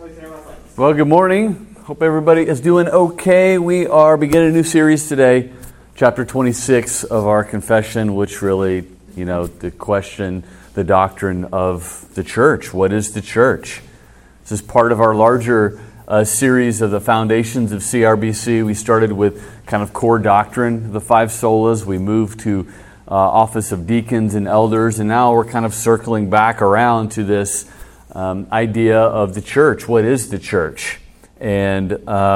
Well, good morning. Hope everybody is doing okay. We are beginning a new series today, chapter 26 of our confession, which really, the question, the doctrine of the church. What is the church? This is part of our larger series of the foundations of CRBC. We started with kind of core doctrine, the five solas. We moved to office of deacons and elders, and now we're kind of circling back around to this idea of the church. What is the church? And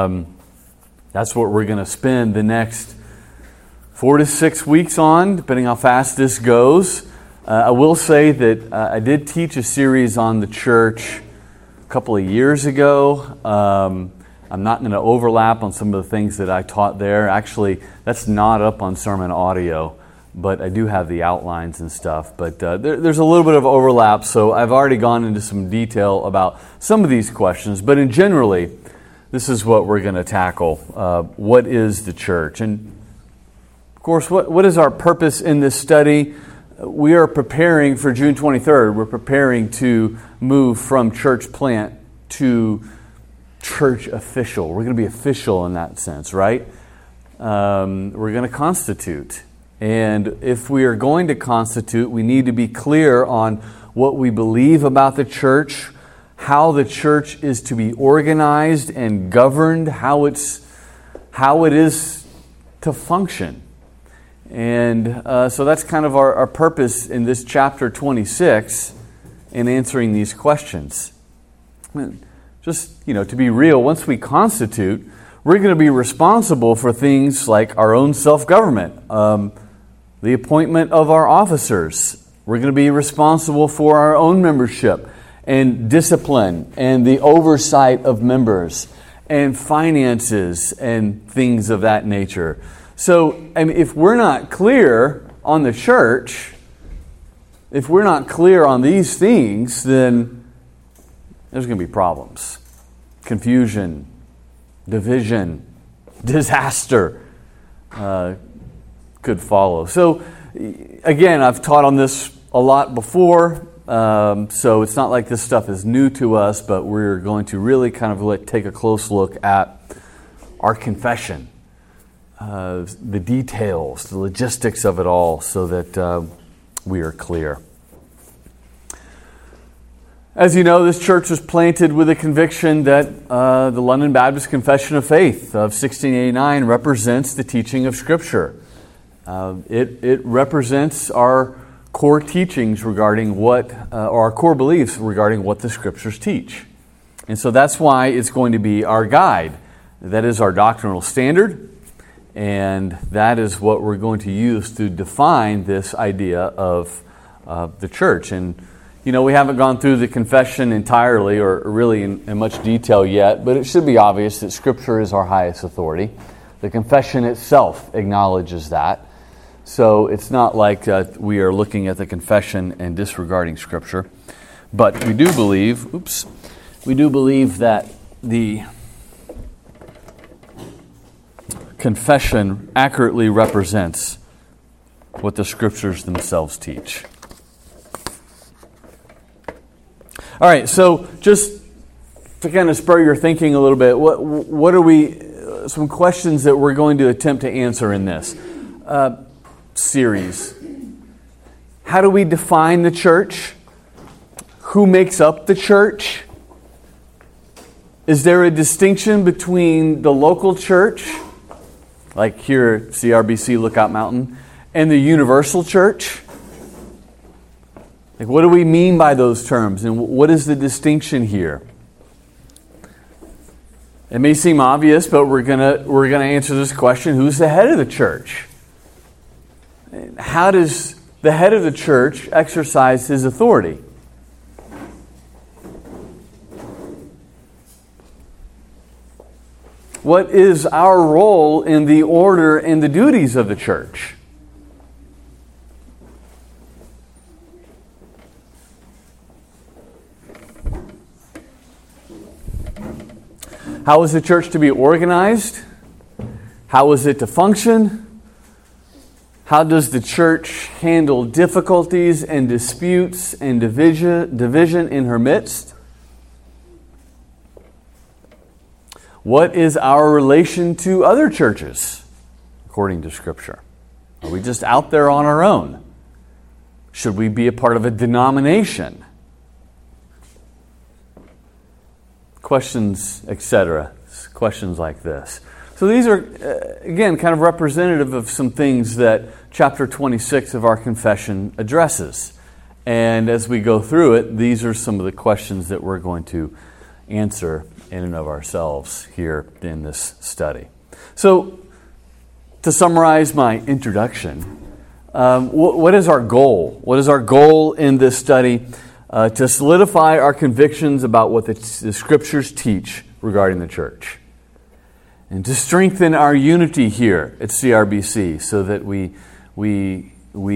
that's what we're going to spend the next 4 to 6 weeks on, depending how fast this goes. I will say that I did teach a series on the church a couple of years ago. I'm not going to overlap on some of the things that I taught there. Actually, that's not up on sermon audio, but I do have the outlines and stuff. But there's a little bit of overlap, so I've already gone into some detail about some of these questions. But in generally, this is what we're going to tackle. What is the church? And of course, what is our purpose in this study? We are preparing for June 23rd. We're preparing to move from church plant to church official. We're going to be official in that sense, right? We're going to constitute. And if we are going to constitute, we need to be clear on what we believe about the church, how the church is to be organized and governed, how it is to function. And so that's kind of our purpose in this chapter 26 in answering these questions. Just, to be real, once we constitute, we're going to be responsible for things like our own self-government, the appointment of our officers. We're going to be responsible for our own membership and discipline and the oversight of members and finances and things of that nature. So, if we're not clear on the church, if we're not clear on these things, then there's going to be problems. Confusion, division, disaster could follow. So, again, I've taught on this a lot before, so it's not like this stuff is new to us, but we're going to really kind of take a close look at our confession, the details, the logistics of it all, so that we are clear. As you know, this church was planted with a conviction that the London Baptist Confession of Faith of 1689 represents the teaching of Scripture. It represents our core teachings regarding or our core beliefs regarding what the Scriptures teach. And so that's why it's going to be our guide. That is our doctrinal standard, and that is what we're going to use to define this idea of the church. And, we haven't gone through the confession entirely or really in much detail yet, but it should be obvious that Scripture is our highest authority. The confession itself acknowledges that. So it's not like we are looking at the confession and disregarding Scripture. But we do believe that the confession accurately represents what the Scriptures themselves teach. All right, so just to kind of spur your thinking a little bit, what are some questions that we're going to attempt to answer in this series. How do we define the church? Who makes up the church? Is there a distinction between the local church, like here at CRBC Lookout Mountain, and the universal church? Like, what do we mean by those terms, and what is the distinction here? It may seem obvious, but we're gonna answer this question: who's the head of the church? How does the head of the church exercise his authority? What is our role in the order and the duties of the church? How is the church to be organized? How is it to function? How does the church handle difficulties and disputes and division in her midst? What is our relation to other churches, according to Scripture? Are we just out there on our own? Should we be a part of a denomination? Questions, etc. Questions like this. So these are, again, kind of representative of some things that chapter 26 of our confession addresses. And as we go through it, these are some of the questions that we're going to answer in and of ourselves here in this study. So, to summarize my introduction, what is our goal? What is our goal in this study? To solidify our convictions about what the Scriptures teach regarding the church. And to strengthen our unity here at CRBC so that we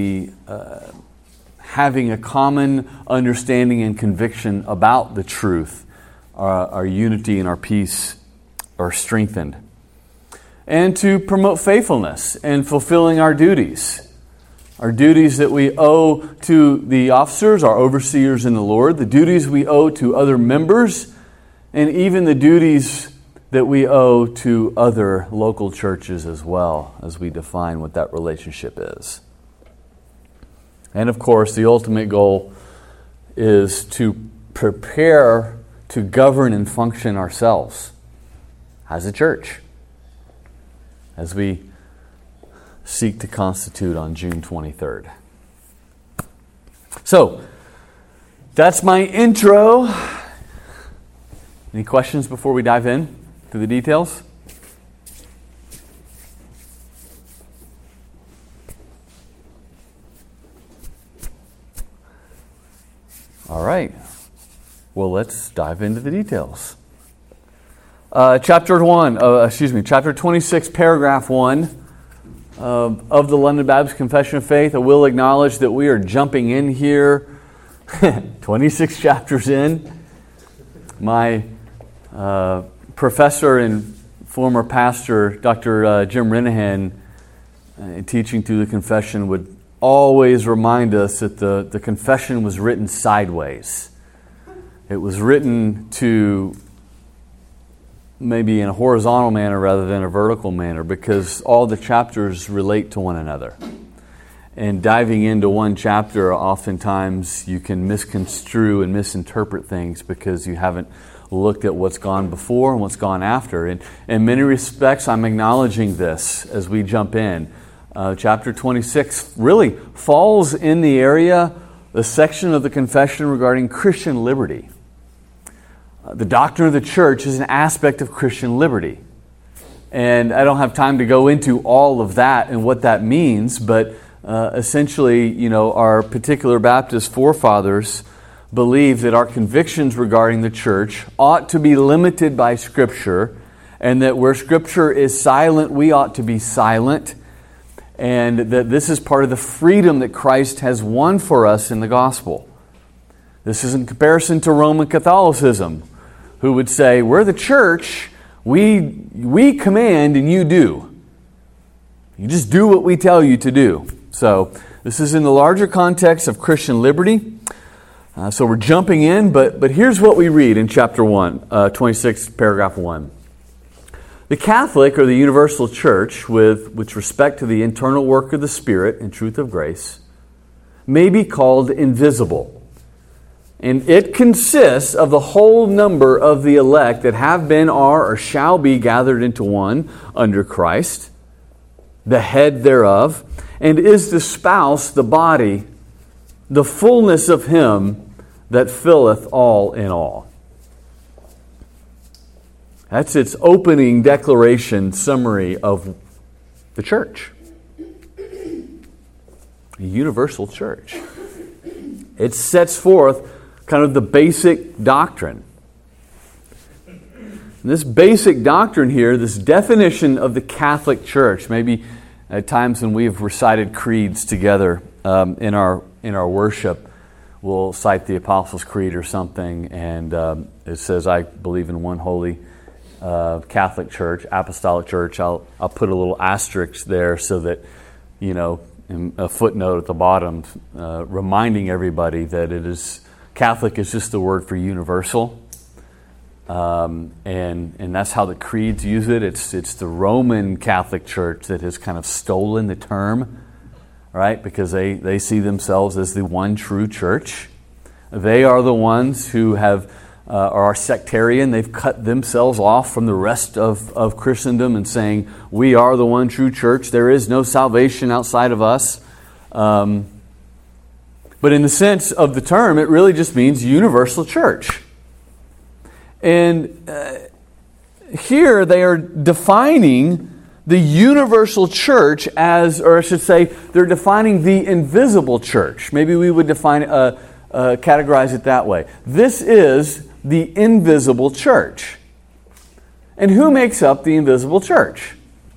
having a common understanding and conviction about the truth, our unity and our peace are strengthened. And to promote faithfulness and fulfilling our duties that we owe to the officers, our overseers in the Lord, the duties we owe to other members, and even the duties that we owe to other local churches as well, as we define what that relationship is. And of course, the ultimate goal is to prepare to govern and function ourselves as a church, as we seek to constitute on June 23rd. So, that's my intro. Any questions before we dive in to the details? All right. Well, let's dive into the details. Chapter 26, paragraph 1 of the London Baptist Confession of Faith. I will acknowledge that we are jumping in here 26 chapters in. My professor and former pastor, Dr. Jim Renahan, teaching through the confession, would always remind us that the confession was written sideways. It was written to maybe in a horizontal manner rather than a vertical manner, because all the chapters relate to one another. And diving into one chapter, oftentimes you can misconstrue and misinterpret things because you haven't looked at what's gone before and what's gone after. And in many respects, I'm acknowledging this as we jump in. Chapter 26 really falls in the area, the section of the confession regarding Christian liberty. The doctrine of the church is an aspect of Christian liberty. And I don't have time to go into all of that and what that means, but essentially, our particular Baptist forefathers believe that our convictions regarding the church ought to be limited by Scripture, and that where Scripture is silent, we ought to be silent, and that this is part of the freedom that Christ has won for us in the gospel. This is in comparison to Roman Catholicism, who would say, we're the church, we command and you do. You just do what we tell you to do. So this is in the larger context of Christian liberty. So we're jumping in, but here's what we read in chapter 26, paragraph 1. The Catholic or the universal church, with respect to the internal work of the Spirit and truth of grace, may be called invisible. And it consists of the whole number of the elect that have been, are, or shall be gathered into one under Christ, the head thereof, and is the spouse, the body, the fullness of Him that filleth all in all. That's its opening declaration, summary of the church. A universal church. It sets forth kind of the basic doctrine. And this basic doctrine here, this definition of the Catholic Church, maybe at times when we have recited creeds together in our worship, we'll cite the Apostles' Creed or something, and it says, I believe in one holy Catholic Church, Apostolic Church. I'll put a little asterisk there so that, in a footnote at the bottom, reminding everybody that Catholic is just the word for universal. And that's how the creeds use it. It's the Roman Catholic Church that has kind of stolen the term, right? Because they see themselves as the one true church. They are the ones who are sectarian. They've cut themselves off from the rest of Christendom and saying, we are the one true church. There is no salvation outside of us. But in the sense of the term, it really just means universal church. And here they are defining the universal church as, or I should say, they're defining the invisible church. Maybe we would categorize it that way. This is the invisible church. And who makes up the invisible church?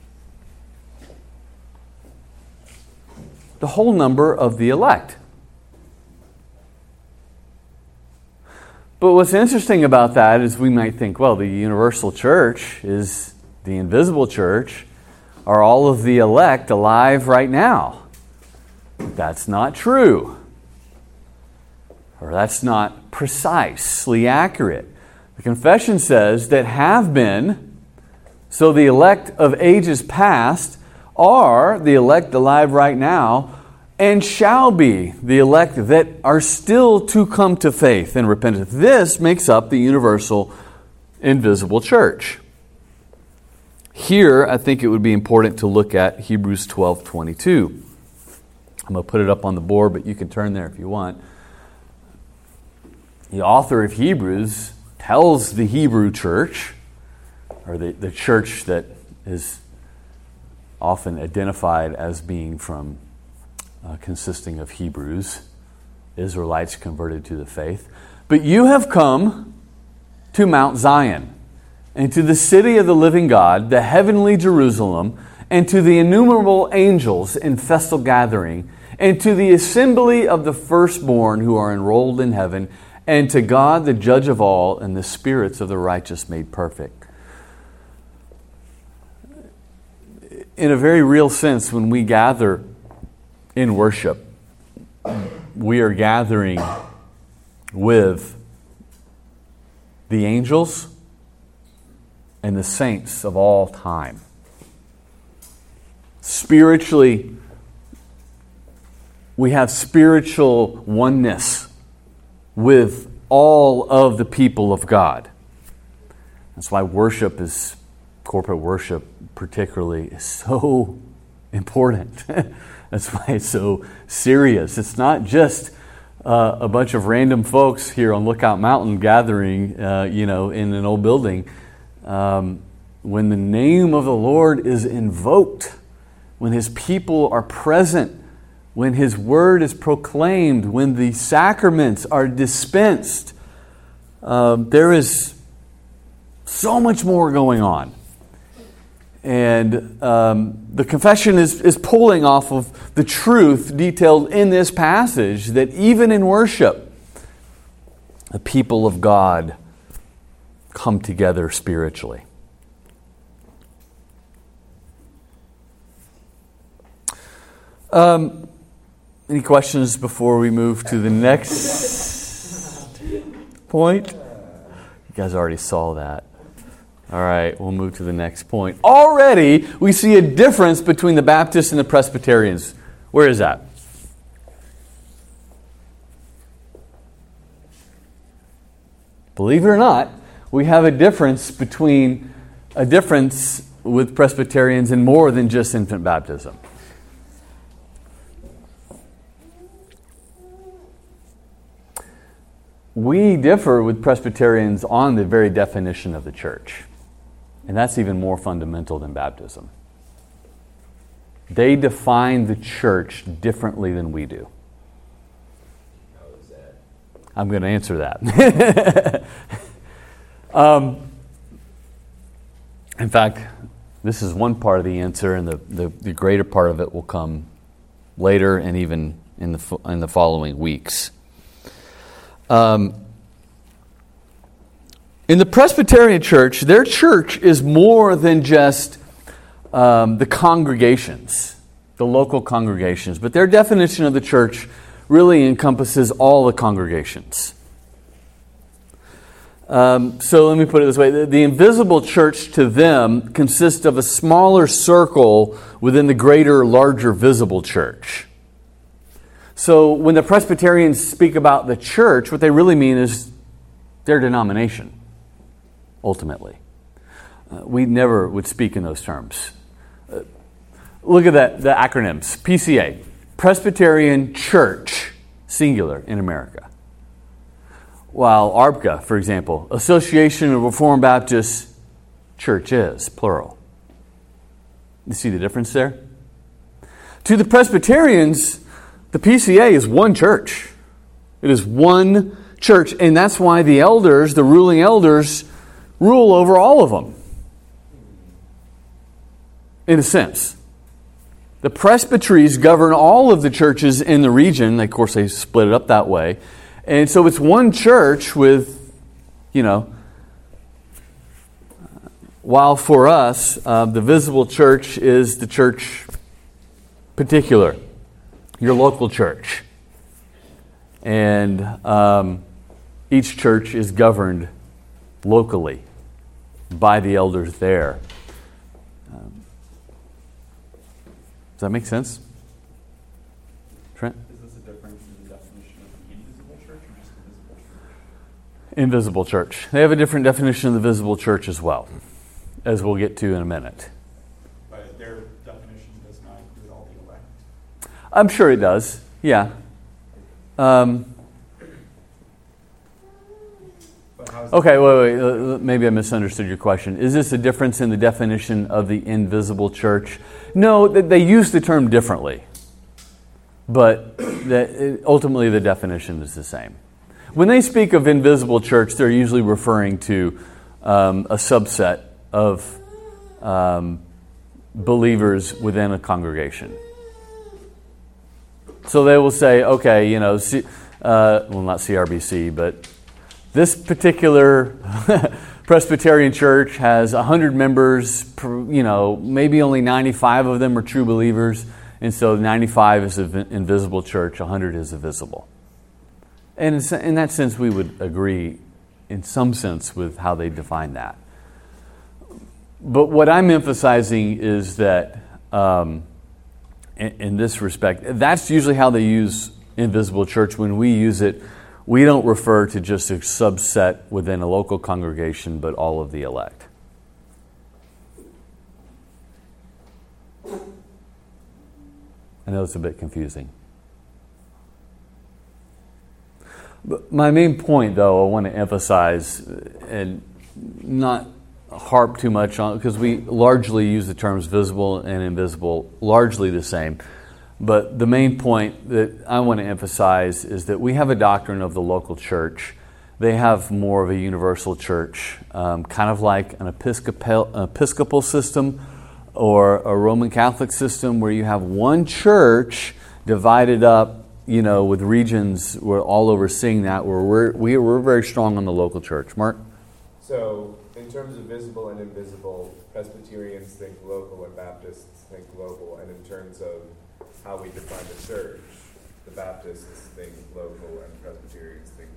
The whole number of the elect. But what's interesting about that is we might think, well, the universal church is the invisible church. Are all of the elect alive right now? That's not true. Or that's not precisely accurate. The confession says that have been, so the elect of ages past are the elect alive right now, and shall be the elect that are still to come to faith and repentance. This makes up the universal invisible church. Here, I think it would be important to look at Hebrews 12:22. I'm going to put it up on the board, but you can turn there if you want. The author of Hebrews tells the Hebrew church, or the church that is often identified as being from consisting of Hebrews, Israelites converted to the faith. But you have come to Mount Zion, and to the city of the living God, the heavenly Jerusalem, and to the innumerable angels in festal gathering, and to the assembly of the firstborn who are enrolled in heaven, and to God, the judge of all, and the spirits of the righteous made perfect. In a very real sense, when we gather in worship, we are gathering with the angels and the saints of all time. Spiritually, we have spiritual oneness with all of the people of God. That's why corporate worship particularly, is so important. That's why it's so serious. It's not just a bunch of random folks here on Lookout Mountain gathering, in an old building. When the name of the Lord is invoked, when His people are present, when His word is proclaimed, when the sacraments are dispensed, there is so much more going on. And the confession is pulling off of the truth detailed in this passage that even in worship, the people of God come together spiritually. Any questions before we move to the next point? You guys already saw that. All right, we'll move to the next point. Already, we see a difference between the Baptists and the Presbyterians. Where is that? Believe it or not, we have a difference with Presbyterians in more than just infant baptism. We differ with Presbyterians on the very definition of the church. And that's even more fundamental than baptism. They define the church differently than we do. How is that? I'm going to answer that. In fact, this is one part of the answer, and the greater part of it will come later and even in the following weeks. In the Presbyterian Church, their church is more than just the congregations, the local congregations. But their definition of the church really encompasses all the congregations. So let me put it this way. The invisible church to them consists of a smaller circle within the greater, larger visible church. So when the Presbyterians speak about the church, what they really mean is their denomination, ultimately. We never would speak in those terms. Look at that, the acronyms. PCA, Presbyterian Church, singular in America. While ARBCA, for example, Association of Reformed Baptist Churches, plural. You see the difference there? To the Presbyterians, the PCA is one church. It is one church, and that's why the elders, the ruling elders, rule over all of them. In a sense. The presbyteries govern all of the churches in the region. Of course, they split it up that way. And so it's one church with, while for us, the visible church is the church particular, your local church. And each church is governed locally by the elders there. Does that make sense? Trent? Is this a difference in the definition of the invisible church or just the visible church? Invisible church. They have a different definition of the visible church as well, as we'll get to in a minute. But their definition does not include all the elect. I'm sure it does, yeah. Okay, wait. Maybe I misunderstood your question. Is this a difference in the definition of the invisible church? No, they use the term differently. But ultimately the definition is the same. When they speak of invisible church, they're usually referring to a subset of believers within a congregation. So they will say, okay, not CRBC, but this particular Presbyterian church has 100 members, maybe only 95 of them are true believers, and so 95 is an invisible church, 100 is a visible. And in that sense, we would agree in some sense with how they define that. But what I'm emphasizing is that in this respect, that's usually how they use invisible church. When we use it, we don't refer to just a subset within a local congregation, but all of the elect. I know it's a bit confusing. But my main point, though, I want to emphasize and not harp too much on, because we largely use the terms visible and invisible largely the same. But the main point that I want to emphasize is that we have a doctrine of the local church. They have more of a universal church, kind of like an Episcopal system or a Roman Catholic system, where you have one church divided up, with regions. We're all overseeing that. We're very strong on the local church. Mark? So, in terms of visible and invisible, Presbyterians think local and Baptists think global, and in terms of how we define the church, the Baptists think local and Presbyterians think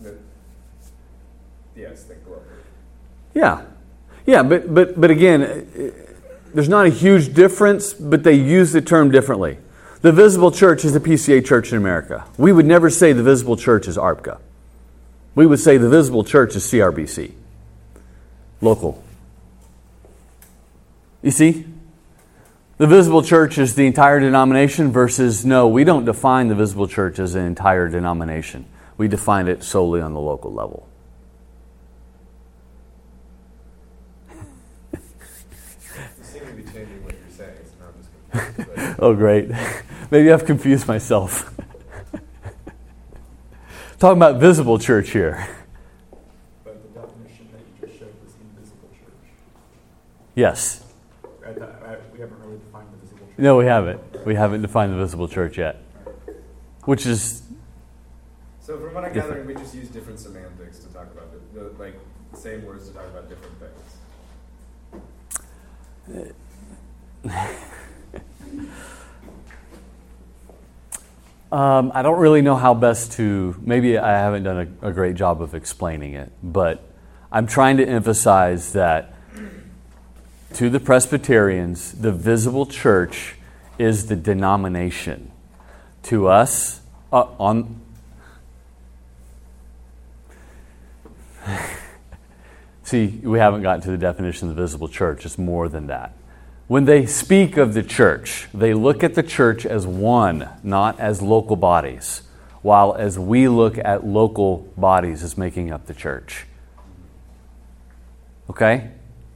global. Yeah, but again, there's not a huge difference, but they use the term differently. The visible church is the PCA church in America. We would never say the visible church is ARBCA. We would say the visible church is CRBC. Local. You see? The visible church is the entire denomination versus, no, we don't define the visible church as an entire denomination. We define it solely on the local level. You seem to be changing what you're saying, so now I'm just confused. Oh, great. Maybe I've confused myself. Talking about visible church here. But the definition that you just showed was invisible church. Yes. We haven't really defined the visible church. No, we haven't. We haven't defined the visible church yet. Which is... So from what I'm gathering, we just use different semantics to talk about it. The same words to talk about different things. I don't really know how best to... Maybe I haven't done a great job of explaining it, but I'm trying to emphasize that to the Presbyterians, the visible church is the denomination. To us, see, we haven't gotten to the definition of the visible church. It's more than that. When they speak of the church, they look at the church as one, not as local bodies, while as we look at local bodies as making up the church. Okay?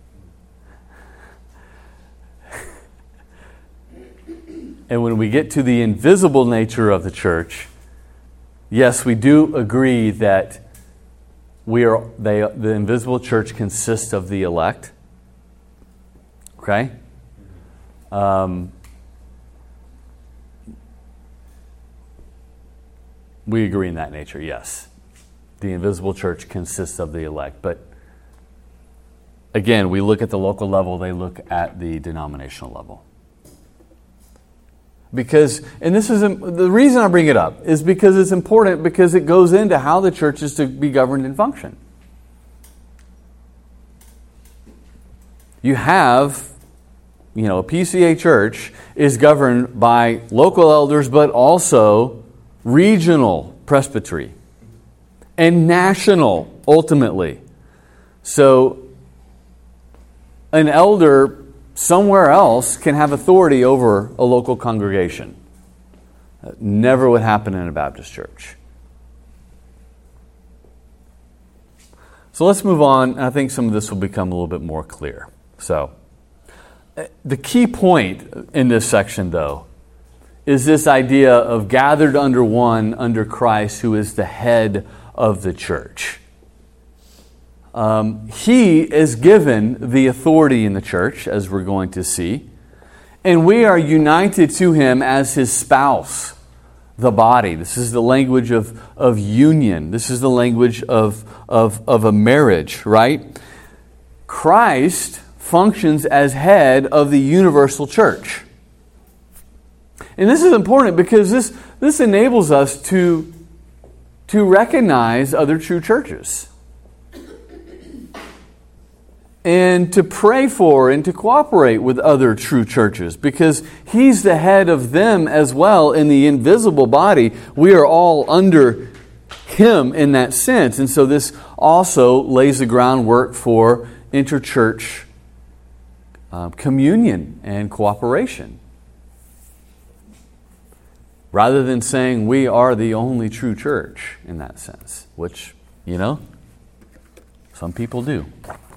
And when we get to the invisible nature of the church, yes, we do agree that the invisible church consists of the elect. Okay? We agree in that nature, yes. The invisible church consists of the elect. But again, we look at the local level, they look at the denominational level. Because, and this is the reason I bring it up, is because it's important, because it goes into how the church is to be governed and function. You have, a PCA church is governed by local elders, but also regional presbytery and national, ultimately. So, an elder somewhere else can have authority over a local congregation. That never would happen in a Baptist church. So let's move on. I think some of this will become a little bit more clear. So, the key point in this section, though, is this idea of gathered under one, under Christ, who is the head of the church. He is given the authority in the church, as we're going to see, and we are united to Him as His spouse, the body. This is the language of union. This is the language of a marriage, right? Christ functions as head of the universal church. And this is important because this enables us to recognize other true churches, and to pray for and to cooperate with other true churches, because He's the head of them as well in the invisible body. We are all under Him in that sense. And so this also lays the groundwork for interchurch communion and cooperation. Rather than saying we are the only true church in that sense, which, some people do.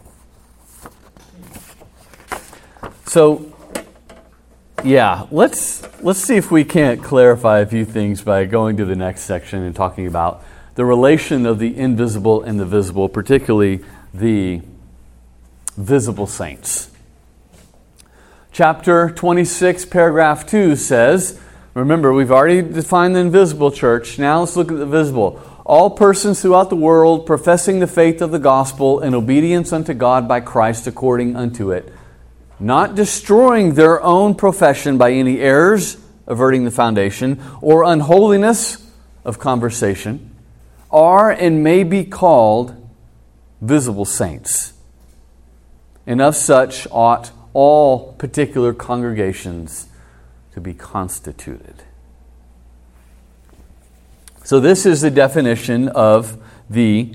So, let's see if we can't clarify a few things by going to the next section and talking about the relation of the invisible and the visible, particularly the visible saints. Chapter 26, paragraph 2 says, remember, we've already defined the invisible church. Now let's look at the visible. All persons throughout the world professing the faith of the gospel and obedience unto God by Christ according unto it, not destroying their own profession by any errors, averting the foundation, or unholiness of conversation, are and may be called visible saints. And of such ought all particular congregations to be constituted. So this is the definition of the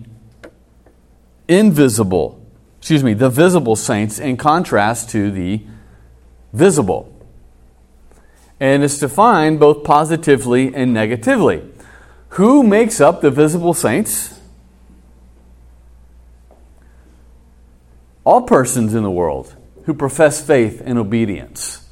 visible saints in contrast to the visible. And it's defined both positively and negatively. Who makes up the visible saints? All persons in the world who profess faith and obedience.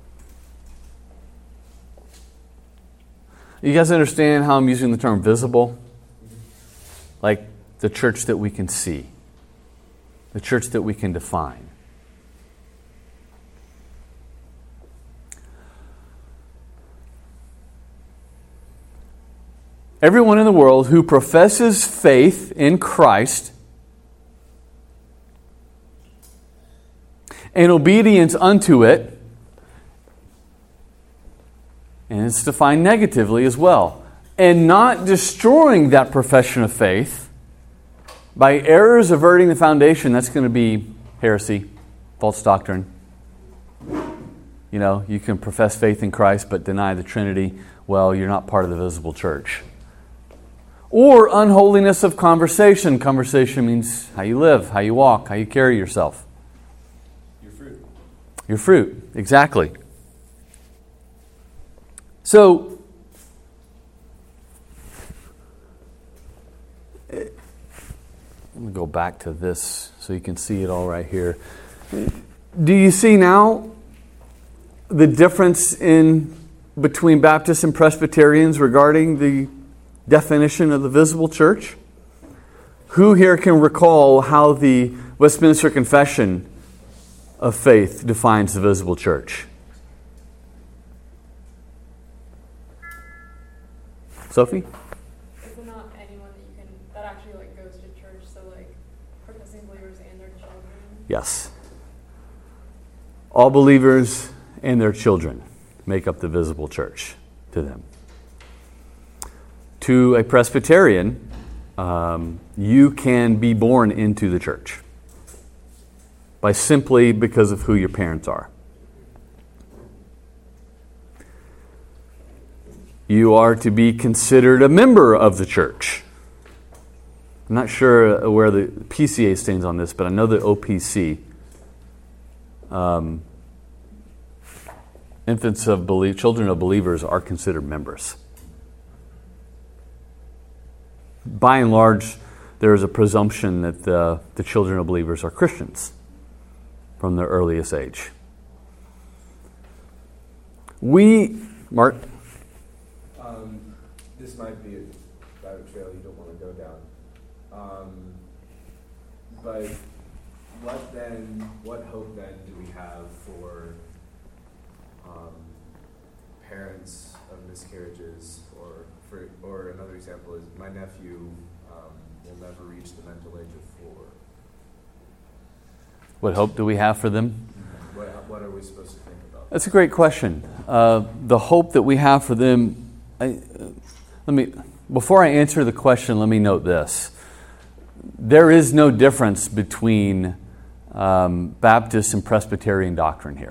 You guys understand how I'm using the term visible? Like the church that we can see. The church that we can define. Everyone in the world who professes faith in Christ and obedience unto it, and it's defined negatively as well, and not destroying that profession of faith By errors averting the foundation, that's going to be heresy, false doctrine. You know, you can profess faith in Christ but deny the Trinity. Well, you're not part of the visible church. Or unholiness of conversation. Conversation means how you live, how you walk, how you carry yourself. Your fruit. Your fruit, exactly. So, let me go back to this so you can see it all right here. Do you see now the difference between Baptists and Presbyterians regarding the definition of the visible church? Who here can recall how the Westminster Confession of Faith defines the visible church? Sophie? Is it not anyone that actually goes to church, so professing believers and their children? Yes. All believers and their children make up the visible church to them. To a Presbyterian, you can be born into the church simply because of who your parents are. You are to be considered a member of the church. I'm not sure where the PCA stands on this, but I know the OPC, children of believers are considered members. By and large, there is a presumption that the children of believers are Christians from their earliest age. Mark? This might be a rabbit trail you don't want to go down. But what hope then do we have for parents of miscarriages, or another example is my nephew will never reach the mental age of 4. What hope do we have for them? What are we supposed to think about? That's a great question. The hope that we have for them, before I answer the question, let me note this. There is no difference between Baptist and Presbyterian doctrine here.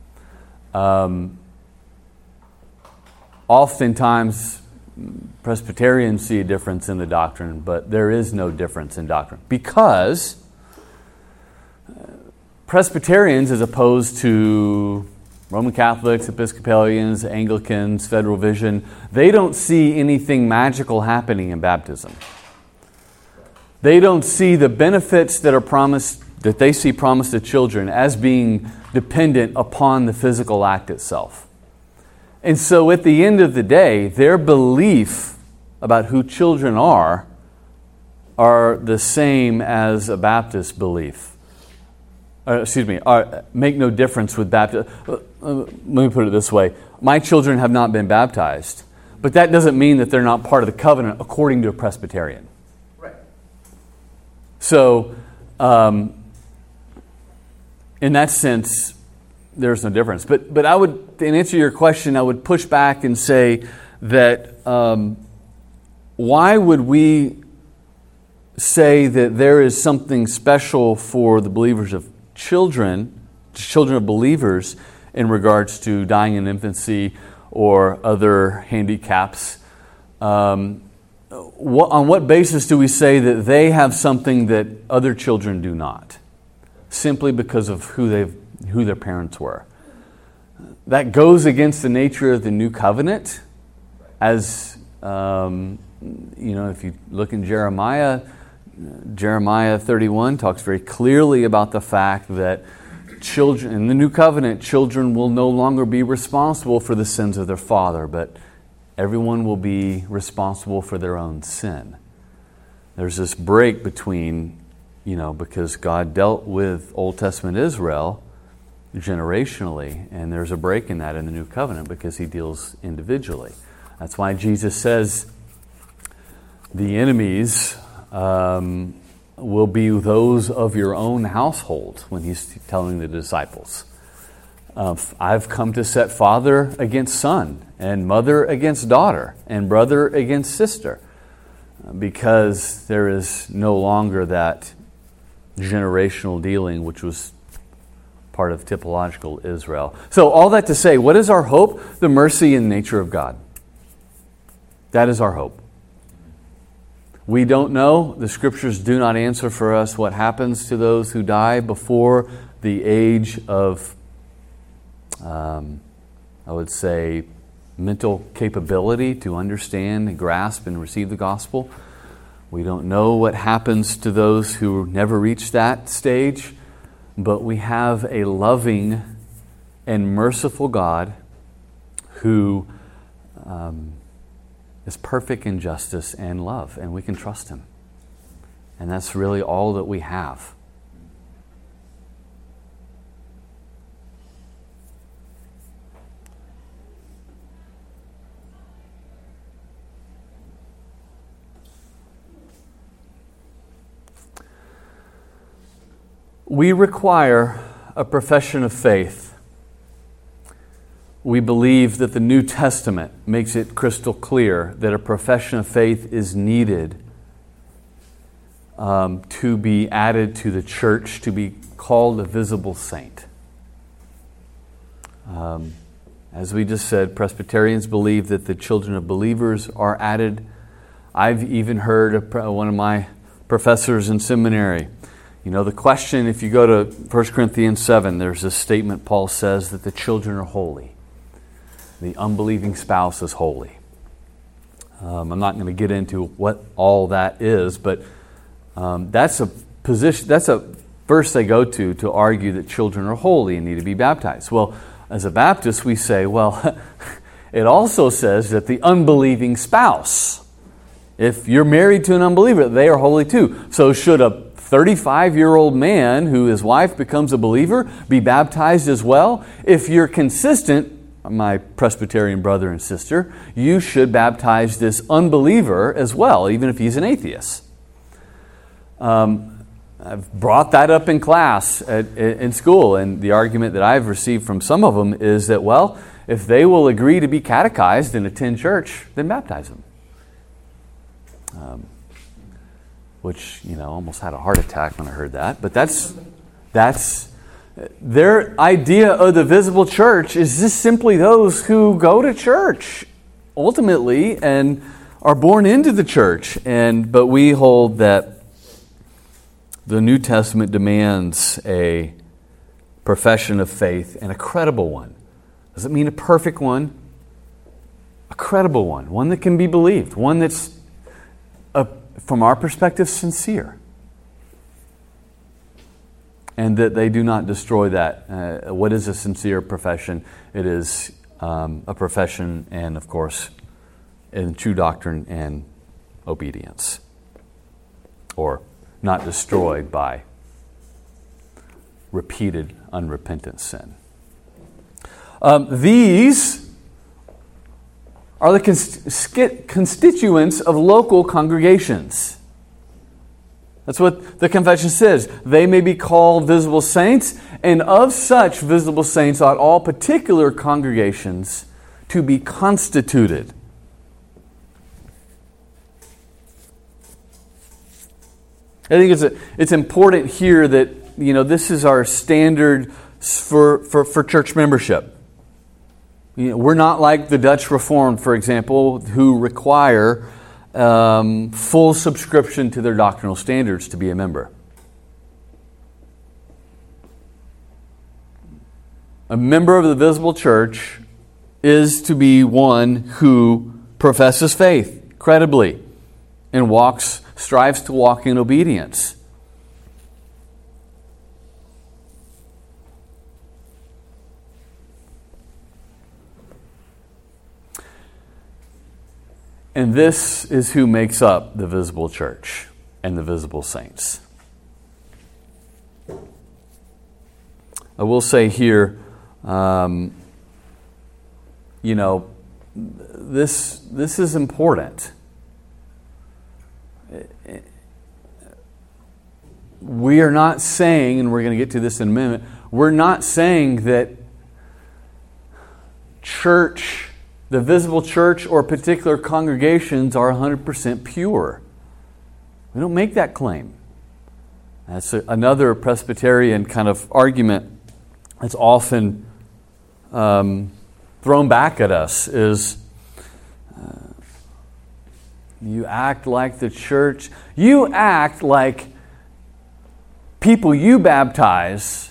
Oftentimes, Presbyterians see a difference in the doctrine, but there is no difference in doctrine. Because Presbyterians, as opposed to Roman Catholics, Episcopalians, Anglicans, Federal Vision, they don't see anything magical happening in baptism. They don't see the benefits that they see promised to children as being dependent upon the physical act itself. And so at the end of the day, their belief about who children are the same as a Baptist belief. Make no difference with Baptist. Let me put it this way. My children have not been baptized, but that doesn't mean that they're not part of the covenant according to a Presbyterian. Right. So, in that sense, there's no difference. But I would, to answer your question, I would push back and say that why would we say that there is something special for the believers of children of believers in regards to dying in infancy or other handicaps? On what basis do we say that they have something that other children do not? Simply because of who their parents were. That goes against the nature of the new covenant. As if you look in Jeremiah 31 talks very clearly about the fact that children in the new covenant, children will no longer be responsible for the sins of their father, but everyone will be responsible for their own sin. There's this break between, because God dealt with Old Testament Israel generationally, and there's a break in that in the new covenant because he deals individually. That's why Jesus says the enemies will be those of your own household when he's telling the disciples. I've come to set father against son, and mother against daughter, and brother against sister. because there is no longer that generational dealing which was part of typological Israel. So all that to say, what is our hope? The mercy and nature of God. That is our hope. We don't know. The Scriptures do not answer for us what happens to those who die before the age of, I would say, mental capability to understand and grasp and receive the gospel. We don't know what happens to those who never reach that stage, but we have a loving and merciful God who is perfect in justice and love, and we can trust Him. And that's really all that we have. We require a profession of faith. We believe that the New Testament makes it crystal clear that a profession of faith is needed to be added to the church, to be called a visible saint. As we just said, Presbyterians believe that the children of believers are added. I've even heard one of my professors in seminary, the question, if you go to 1 Corinthians 7, there's this statement Paul says that the children are holy. The unbelieving spouse is holy. I'm not going to get into what all that is, but that's a position. That's a verse they go to argue that children are holy and need to be baptized. Well, as a Baptist, we say, well, it also says that the unbelieving spouse, if you're married to an unbeliever, they are holy too. So should a 35-year-old man who his wife becomes a believer be baptized as well? If you're consistent, my Presbyterian brother and sister, you should baptize this unbeliever as well, even if he's an atheist. I've brought that up in class in school, and the argument that I've received from some of them is that, well, if they will agree to be catechized and attend church, then baptize them. Which, almost had a heart attack when I heard that. But that's their idea of the visible church is just simply those who go to church, ultimately, and are born into the church. But we hold that the New Testament demands a profession of faith, and a credible one. Doesn't mean a perfect one. A credible one. One that can be believed. One that's from our perspective, sincere. And that they do not destroy that. What is a sincere profession? It is a profession and, of course, in true doctrine and obedience. Or not destroyed by repeated unrepentant sin. These are the constituents of local congregations. That's what the confession says. They may be called visible saints, and of such visible saints ought all particular congregations to be constituted. I think it's important here that this is our standard for church membership. We're not like the Dutch Reformed, for example, who require full subscription to their doctrinal standards to be a member. A member of the visible church is to be one who professes faith credibly and strives to walk in obedience. And this is who makes up the visible church and the visible saints. I will say here, this is important. We are not saying, and we're going to get to this in a minute, we're not saying that the visible church or particular congregations are 100% pure. We don't make that claim. That's another Presbyterian kind of argument that's often thrown back at us is you act like the church, you act like people you baptize,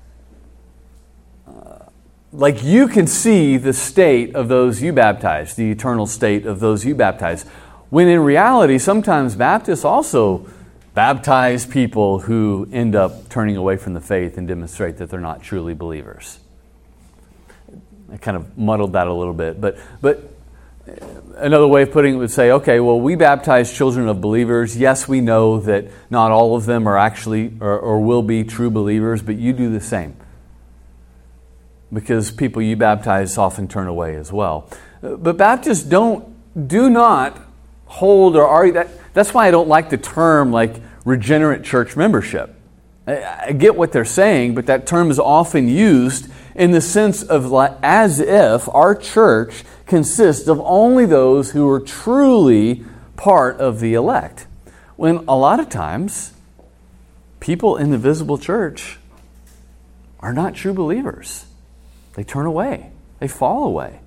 like you can see the state of those you baptize, the eternal state of those you baptize. When in reality, sometimes Baptists also baptize people who end up turning away from the faith and demonstrate that they're not truly believers. I kind of muddled that a little bit, but another way of putting it would say, okay, well, we baptize children of believers. Yes, we know that not all of them are actually or will be true believers, but you do the same. Because people you baptize often turn away as well. But Baptists do not hold or argue. That's why I don't like the term like regenerate church membership. I get what they're saying, but that term is often used in the sense of as if our church consists of only those who are truly part of the elect. When a lot of times, people in the visible church are not true believers. They turn away. They fall away.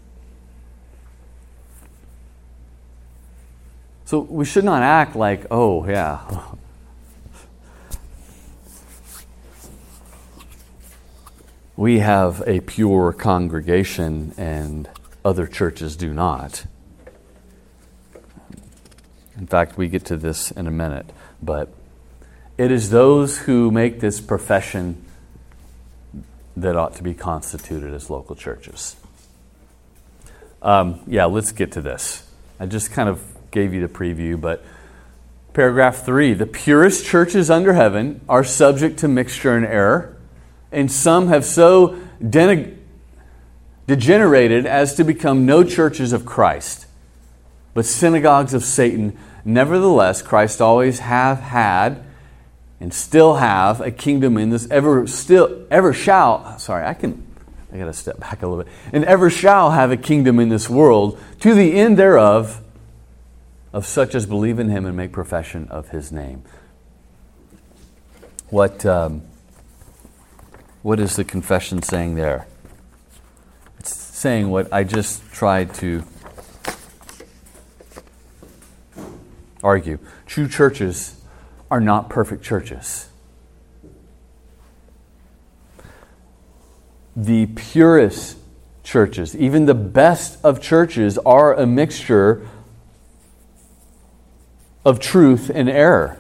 So we should not act like, oh, yeah, we have a pure congregation and other churches do not. In fact, we get to this in a minute. But it is those who make this profession that ought to be constituted as local churches. Let's get to this. I just kind of gave you the preview, but paragraph 3, the purest churches under heaven are subject to mixture and error, and some have so degenerated as to become no churches of Christ, but synagogues of Satan. Nevertheless, Christ always have had and still have a kingdom in this, I gotta step back a little bit. And ever shall have a kingdom in this world, to the end thereof, of such as believe in him and make profession of his name. What is the confession saying there? It's saying what I just tried to argue. True churches are not perfect churches. The purest churches, even the best of churches, are a mixture of truth and error.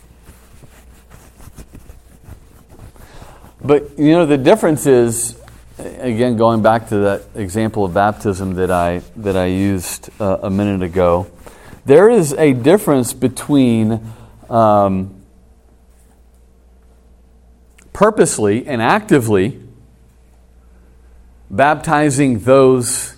But, the difference is, again, going back to that example of baptism that I used a minute ago, there is a difference between purposely and actively baptizing those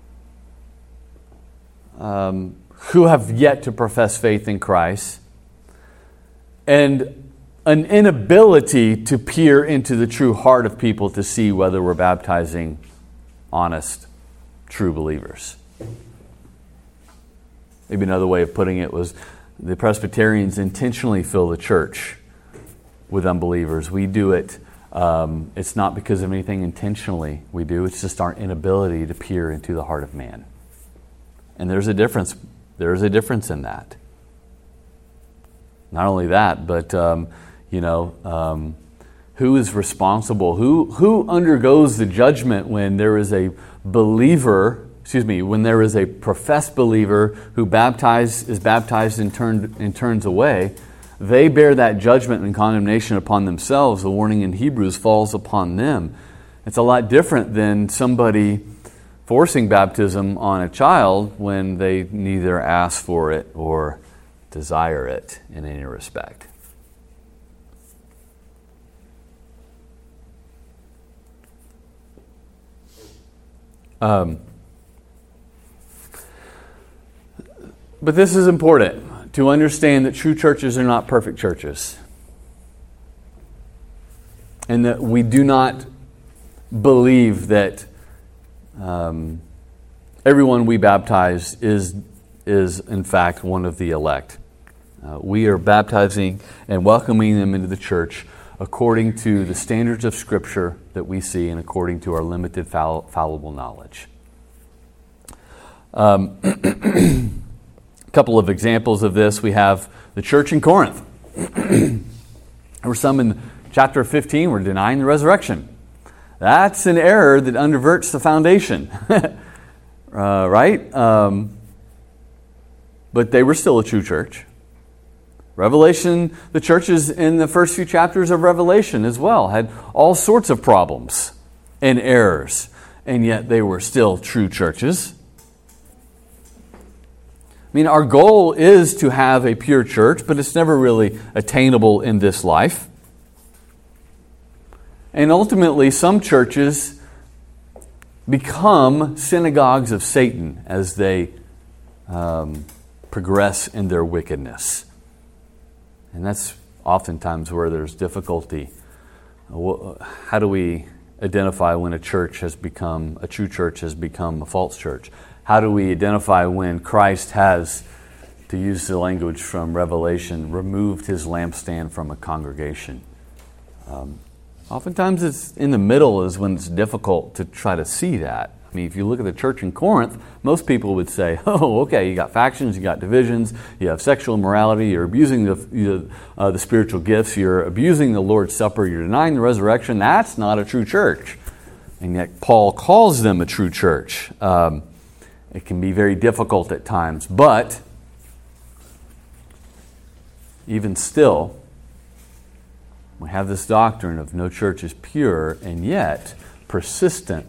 who have yet to profess faith in Christ, and an inability to peer into the true heart of people to see whether we're baptizing honest, true believers. Maybe another way of putting it was the Presbyterians intentionally fill the church with unbelievers. We do it. It's not because of anything intentionally we do. It's just our inability to peer into the heart of man. And there's a difference. There's a difference in that. Not only that, but who is responsible? Who undergoes the judgment when there is a believer? When there is a professed believer who is baptized and turns away? They bear that judgment and condemnation upon themselves. The warning in Hebrews falls upon them. It's a lot different than somebody forcing baptism on a child when they neither ask for it or desire it in any respect. But this is important, to understand that true churches are not perfect churches. And that we do not believe that everyone we baptize is in fact one of the elect. We are baptizing and welcoming them into the church according to the standards of Scripture that we see and according to our limited fallible knowledge. A couple of examples of this. We have the church in Corinth. There were some in chapter 15 were denying the resurrection. That's an error that underverts the foundation. Right? But they were still a true church. Revelation, the churches in the first few chapters of Revelation as well had all sorts of problems and errors, and yet they were still true churches. I mean, our goal is to have a pure church, but it's never really attainable in this life. And ultimately, some churches become synagogues of Satan as they progress in their wickedness. And that's oftentimes where there's difficulty. How do we identify when a true church has become a false church? How do we identify when Christ has, to use the language from Revelation, removed his lampstand from a congregation? Oftentimes it's in the middle is when it's difficult to try to see that. I mean, if you look at the church in Corinth, most people would say, oh, okay, you got factions, you got divisions, you have sexual immorality, you're abusing the spiritual gifts, you're abusing the Lord's Supper, you're denying the resurrection. That's not a true church. And yet Paul calls them a true church. It can be very difficult at times, but even still, we have this doctrine of no church is pure, and yet persistent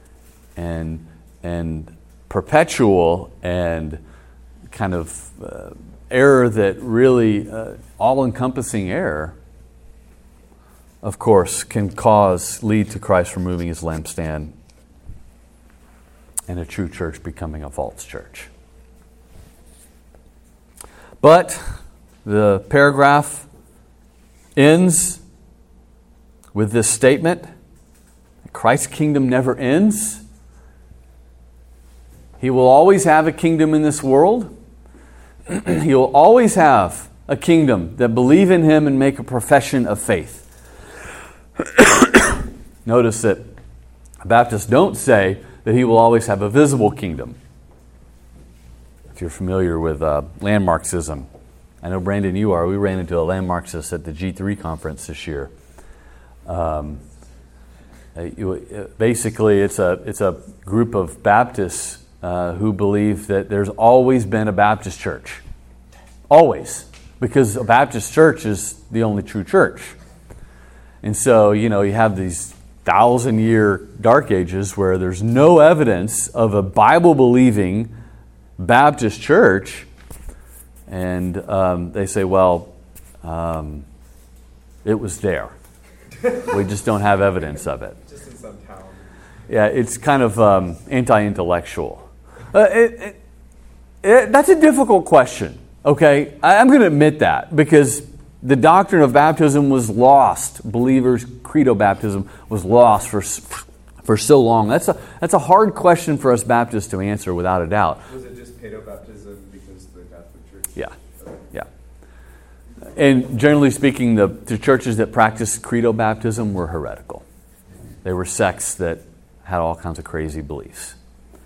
and perpetual and kind of error that really all-encompassing error, of course, can lead to Christ removing his lampstand and a true church becoming a false church. But the paragraph ends with this statement: Christ's kingdom never ends. He will always have a kingdom in this world. He will always have a kingdom that believe in him and make a profession of faith. Notice that Baptists don't say that he will always have a visible kingdom. If you're familiar with landmarxism, I know, Brandon, you are. We ran into a landmarxist at the G3 conference this year. Basically, it's a group of Baptists who believe that there's always been a Baptist church. Always. Because a Baptist church is the only true church. And so, you have these 1,000-year dark ages where there's no evidence of a Bible-believing Baptist church. And they say, well, it was there. We just don't have evidence of it. Just in some town. Yeah, it's kind of anti-intellectual. That's a difficult question, okay? I'm going to admit that, because the doctrine of baptism was lost. Believers' credo baptism was lost for so long. That's a hard question for us Baptists to answer, without a doubt. Was it just pedo baptism because of the Catholic Church? Yeah. Yeah. And generally speaking, the churches that practiced credo baptism were heretical. They were sects that had all kinds of crazy beliefs.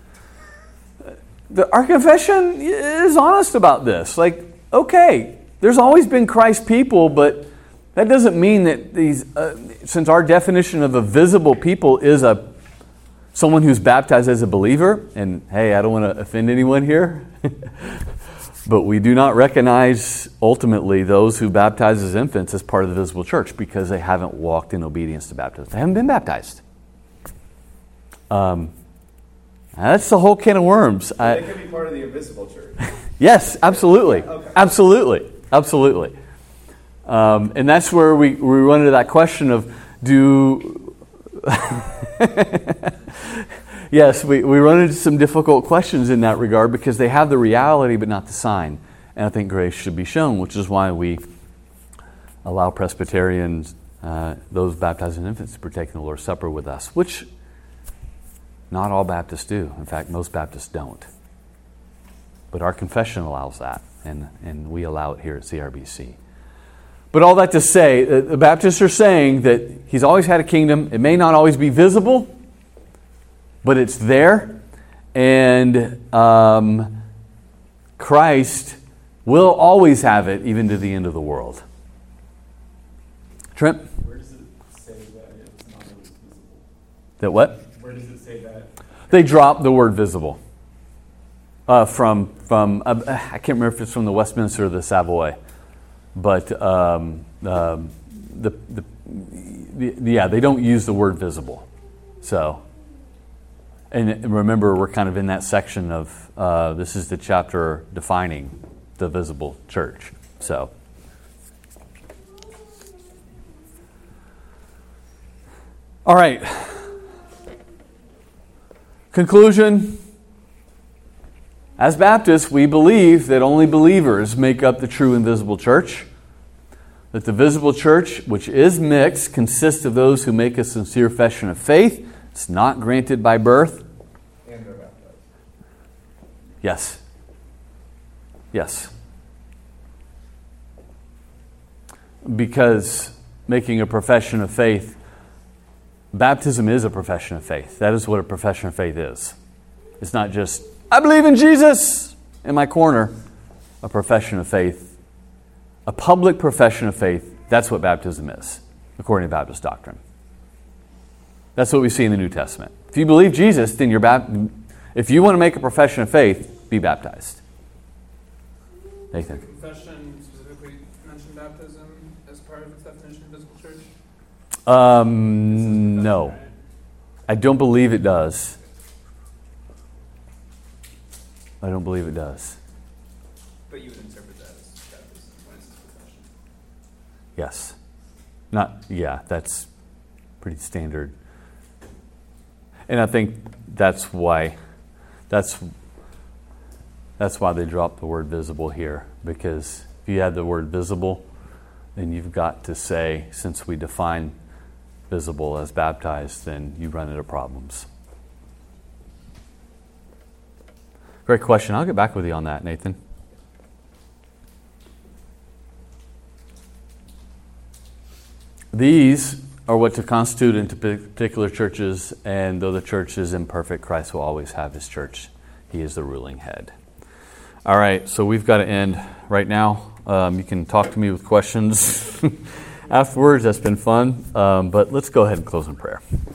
Our confession is honest about this. Like, okay, there's always been Christ people, but that doesn't mean that these, since our definition of a visible people is someone who's baptized as a believer, and hey, I don't want to offend anyone here, but we do not recognize ultimately those who baptize as infants as part of the visible church because they haven't walked in obedience to baptism. They haven't been baptized. That's the whole can of worms. They could be part of the invisible church. Yes, absolutely. Okay. Absolutely. And that's where we run into that question of Yes, we run into some difficult questions in that regard because they have the reality but not the sign. And I think grace should be shown, which is why we allow Presbyterians, those baptized in infants, to partake in the Lord's Supper with us, which not all Baptists do. In fact, most Baptists don't. But our confession allows that. and we allow it here at CRBC. But all that to say, the Baptists are saying that he's always had a kingdom. It may not always be visible, but it's there. And Christ will always have it, even to the end of the world. Trent? Where does it say that it's not always visible? That what? Where does it say that? They drop the word visible. From I can't remember if it's from the Westminster or the Savoy. But they don't use the word visible. So, and remember, we're kind of in that section of this is the chapter defining the visible church. So, all right. Conclusion. As Baptists, we believe that only believers make up the true and visible church. That the visible church, which is mixed, consists of those who make a sincere profession of faith. It's not granted by birth. And they're baptized. Yes. Yes. Because making a profession of faith, baptism is a profession of faith. That is what a profession of faith is. It's not just, I believe in Jesus in my corner. A profession of faith, a public profession of faith, that's what baptism is, according to Baptist doctrine. That's what we see in the New Testament. If you believe Jesus, then if you want to make a profession of faith, be baptized. Nathan? The confession specifically mention baptism as part of its definition of visible church? No. I don't believe it does. I don't believe it does. But you would interpret that as baptism when it's confession? Yes. That's pretty standard. And I think that's why they dropped the word visible here. Because if you add the word visible, then you've got to say, since we define visible as baptized, then you run into problems. Great question. I'll get back with you on that, Nathan. These are what to constitute into particular churches, and though the church is imperfect, Christ will always have his church. He is the ruling head. All right, so we've got to end right now. You can talk to me with questions afterwards. That's been fun. But let's go ahead and close in prayer.